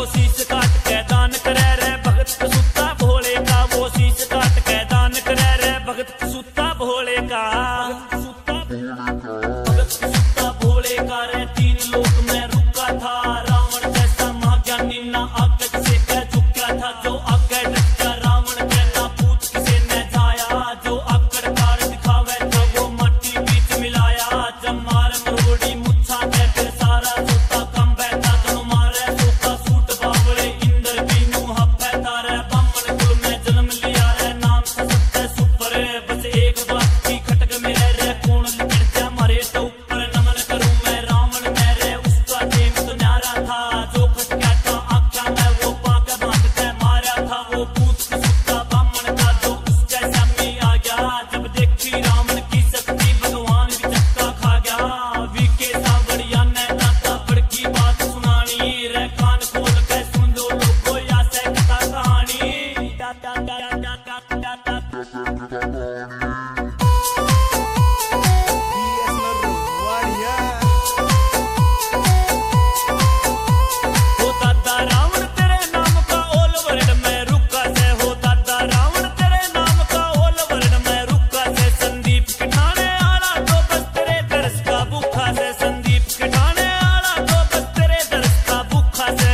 शीश काट के दान करे रे भगत सुता भोले का, वो शीश काट के दान करे रे भगत सुता भोले का, भगत सुता भोले का रे। तीन लोक में रुका था रावण जैसा महाज्ञानी, ना आगे से कह झुका था जो आगे डटा रावण के, ना पूछ किसे ने जाया जो आकड़ कार दिखावे था वो माटी बीच मिलाया। जब मार मरोड़ी मुच्छा के फिर सारा सोता कम बैठा, दोनों मारे सोता सूट बावले इंद्र बीनू हफ्ते तारे। बामण कुल में जन्म लिया रे नाम से सबसे सुपर, बस एक बात की खटक मेरे रे कौन लिखते हमारे तो ऊपर। नमन करूं मैं रावण मेरे उसका टेम तो न्यारा था, जो खटका था आख्या में वो पाके बांधते मारा था। वो पूछ सुता बामण का जो उसके सामने आ गया, जब देखी रावण की शक्ति भगवान भी चक्का खा गया। वीके सावड़िया ने दाता बड़की बात सुनानी रे, कान खोल के सुन लो लोगो या से कथा कहानी। हो दादा रावण तेरे नाम का ओल वर्ड में रुका से, हो दादा रावण तेरे नाम का ओल वर्ड में रुका से। संदीप के ठाणे आला तो बस तेरे दर्श का भूखा से, संदीप के ठाणे आला तो बस तेरे दर्श का भूखा से।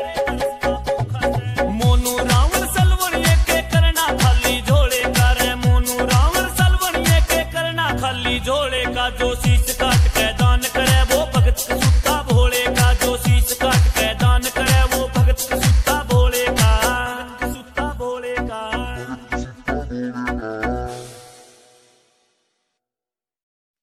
मोनू रावण सलवणिये के करना खाली झोले का रे, मोनू रावण सलवणिये के करना खाली झोले का। जो शीश